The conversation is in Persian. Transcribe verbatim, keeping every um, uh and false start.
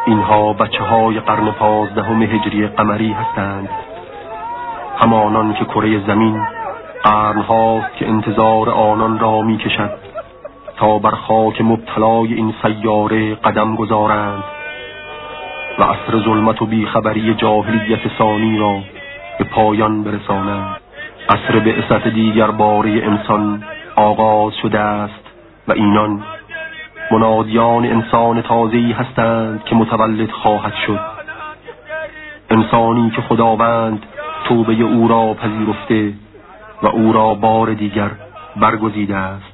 اینها بچه های قرن پازدهم هجری قمری هستند، همانان که کره زمین قرن هاست که انتظار آنان را می کشد تا بر خاک مبتلای این سیاره قدم گذارند و عصر ظلمت و بیخبری جاهلیت ثانی را به پایان برسانند. عصر بعثت دیگر باره انسان آغاز شده است و اینان منادیان انسان تازه‌ای هستند که متولد خواهد شد، انسانی که خداوند توبه او را پذیرفته و او را بار دیگر برگزیده است.